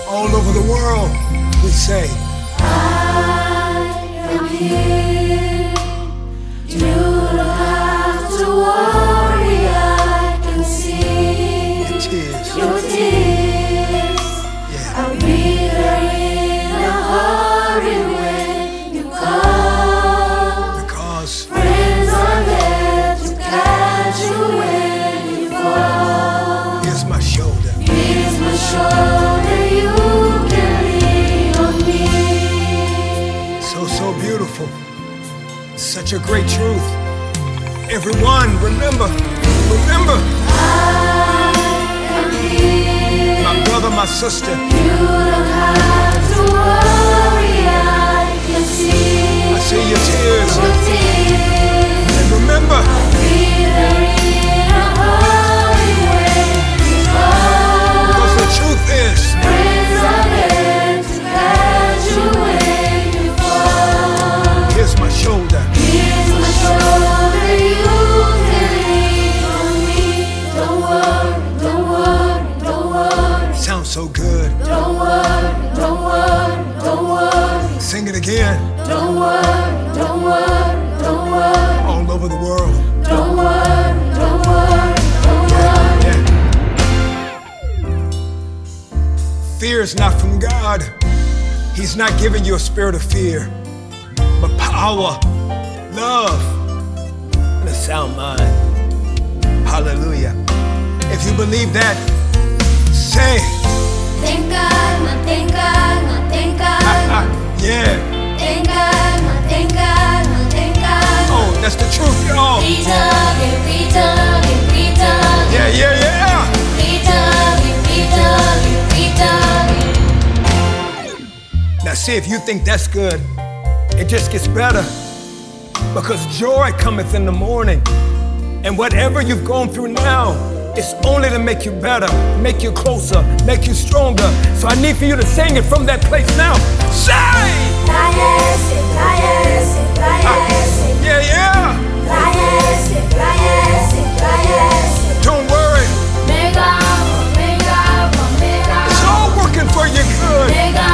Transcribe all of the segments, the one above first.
all over the world, we say, I am here. You don't have to worry, I can see your tears. your tears. I'll be there in a hurry when you come. Because Friends are there to catch you when you fall. here's my shoulder. Here's my shoulder, you can lean on me. So beautiful. Such a great truth. Everyone, remember. I am here. My brother, my sister. You don't have to worry, I can see. I see your tears. Your tears. And remember, I'll be there in a hurry when you come. because the truth is, Friends are there to catch you when you fall. here's my shoulder. Here's my shoulder, you can lean on me. Don't worry, don't worry, don't worry. Sounds so good. Don't worry, don't worry, don't worry. Sing it again. Don't worry, don't worry, don't worry. All over the world. Don't worry, don't worry, don't worry. Yeah. Fear is not from God. He's not giving you a spirit of fear, but power, love, and a sound mind. Hallelujah. If you believe that, say, Thank God, my thank God, my thank God. yeah. Thank God, my thank God, my thank God. Oh, that's the truth, y'all. We dug it, we dug it, we dug it. Yeah, yeah, yeah. We dug it, we dug it, we dug it. Now see, if you think that's good, it just gets better. Because joy cometh in the morning. And whatever you've gone through now, it's only to make you better, make you closer, make you stronger. So I need for you to sing it from that place now. Say! Yeah, yeah. Don't worry. It's all working for your good.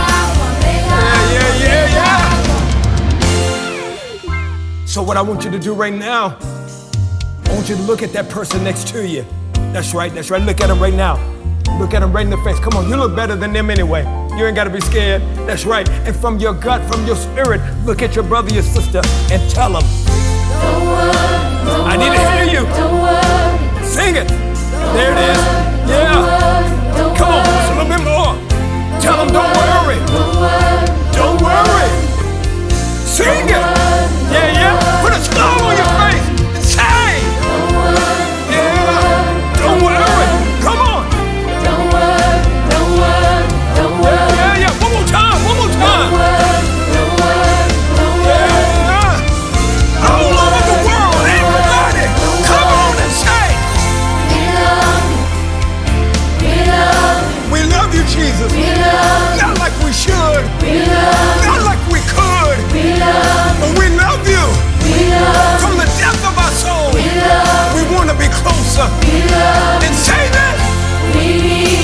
Yeah. So what I want you to do right now, I want you to look at that person next to you. That's right. Look at him right now. Look at him right in the face. Come on, you look better than them anyway. You ain't gotta be scared. That's right. And from your gut, from your spirit, look at your brother, your sister, and tell them. I need to hear you. Sing it. There it is. Yeah. Come on, just a little bit more. Tell them don't worry. Don't worry. Sing it. Yeah. Put a smile on your face and say. Yeah. Don't worry. Come on. Yeah. One more time. Yeah. All over the world, everybody, come on and say. We love you, Jesus. Not like we should. Not like we could. But we love you. From the depth of our soul. We want to be closer. And say that. We need